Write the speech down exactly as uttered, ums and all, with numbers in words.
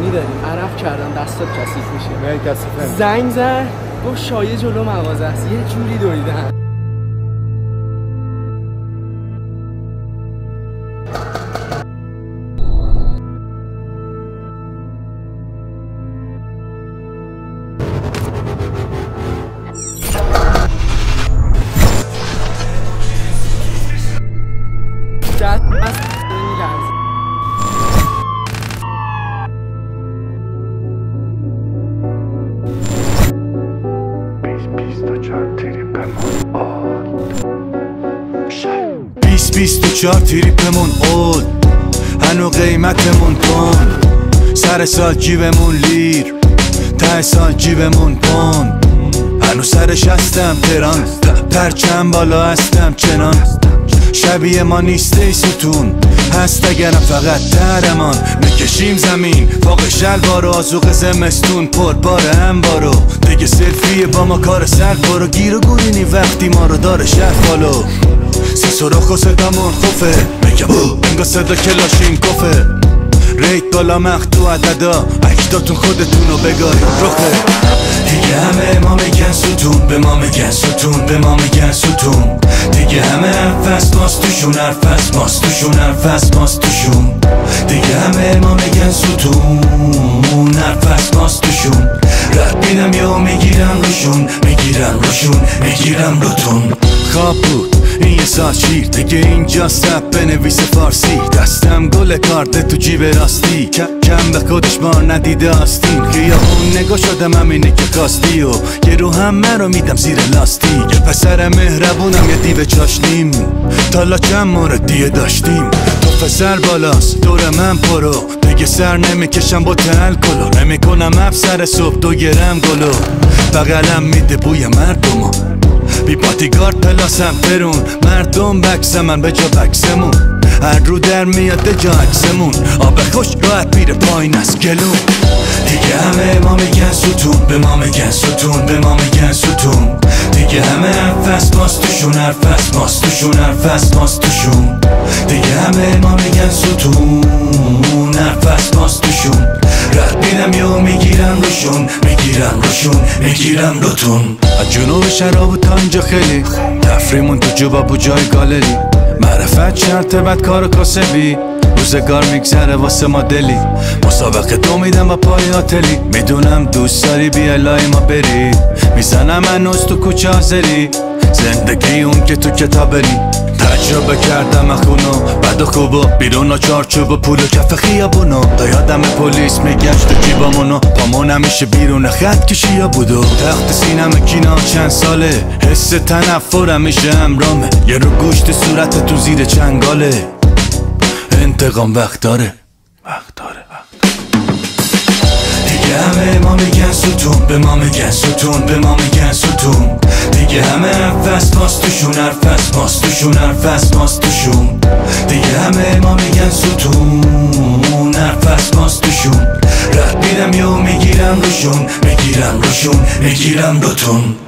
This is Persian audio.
گرونی داری، عرق کردن دستات کثیف میشه. نه کثیفه. زنگ زد گفت شایعه جلو مغازه است، یه جوری دویدن. بیست بیست و چهار تریپمون اول، هنو قیمتمون کن. سر سال جیبمون لیر، ته سال جیبمون پون. هنو سرش هستم تران، پرچم بالا هستم چنان. شبیه ما نیست ای ستون، هست اگرم فقط درمان. میکشیم زمین فوق شلوارو، آزوق زمستون پر بار انبارو. دیگه سلفیه با ما کار سر برو، گیر و گورینی وقتی ما رو داره شهر بالو. سه سراخ و صدامون خوفه، میگم انگا صدا کلاشین کفه. ریت بالا مخت و عددا، اکداتون خودتونو بگاری رخه. دیگه همه ما میگن ستون، به ما میگن ستون، به ما میگن ستون. دیگه همه حرف ماست توشون، حرف ماست توشون، حرف ماست توشون. دیگه همه ما میگن ستون، حرف ماست توشون. رد بینم یا میگیرم روشون، میگیرم روشون، میگیرم روتون. خواب بود این یه سال شیر، دیگه اینجا سب بنویس فارسی. دستم گل کارت تو جیب راستی، کم به خودش بار ندیده آستین. خیابون نگاه شدم همینه که کاستی، و یه رو همه رو میدم زیر لاستی. یه پسر مهربونم یه دیو چاشنیم، تالا چند مورد دیه داشتیم. تو پسر بالاست دور من پرو، دیگه سر نمیکشم با الکلو. نمیکنم افسر صبح دو گرم گلو، بغلم میده بوی مردمو. بی پاتیگارد پلاسم فرون، مردم بکس من به جا بکسمون. هر رو در میاد جا عکسمون، آب خوش راحت میره پایین از گلون. دیگه همه ما میگن ستون، به ما میگن ستون، به ما میگن ستون. دیگه همه حرف ماست توشون، حرف ماست توشون، حرف ماست توشون. دیگه همه ما میگن ستون، حرف ماست توشون. رد بینم یا میگیرم روشون، میگیرم روشون، میگیرم روتون. از جنوب شراب تا اینجا خیلی تفریمون تو جوبا بو جای گالری. معرفت شرطه بد کار کاسبی، روزگار میگذره واسه ما دلی. مسابقه دو میدم با پای آتلی، میدونم دوست داری بیا لای ما بری. میزنم هنوز تو کوچه آزری، زندگی اون که تو کتابری. تجربه کردم اخونو بد و خوبو، بیرون و چارچوب و پول و کف خیابونو. تا یادم پلیس میگشت تو جیبامونو، پامون همیشه بیرون خط کشیا بودو. تخت سینم کینا چند ساله، حس تنفر همیشه امرامه. یه رو گوشت صورت تو زیر چنگاله، انتقام وقت داره، وقت داره، وقت دیگه همه ما میگن ستون، به ما میگن ستون، به ما میگن ستون. دیگه همه حرف ماست توشون، حرف ماست توشون، حرف ماست توشون. دیگه همه ما میگن ستون، حرف ماست توشون. رد میدم یا میگیرم روشون، میگیرم روشون، میگیرم روتون.